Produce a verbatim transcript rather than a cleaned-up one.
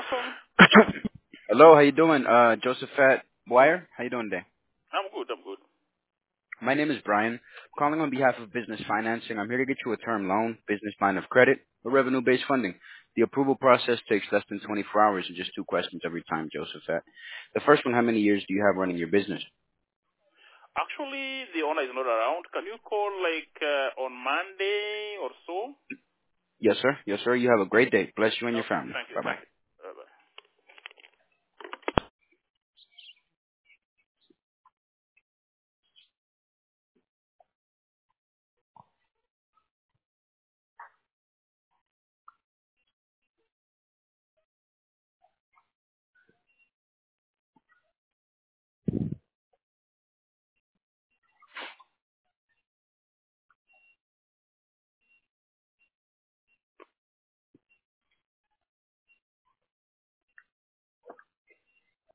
Johnson? Hello, how you doing? Uh, Josephat Wire, how you doing today? I'm good, I'm good. My name is Brian. I'm calling on behalf of Business Financing. I'm here to get you a term loan, business line of credit, or revenue-based funding. The approval process takes less than twenty-four hours and just two questions every time, Josephat. The first one, how many years do you have running your business? Actually, the owner is not around. Can you call like uh, on Monday or so? Yes, sir. Yes, sir. You have a great day. Bless you and your Okay, family. thank you, Bye-bye. thank you.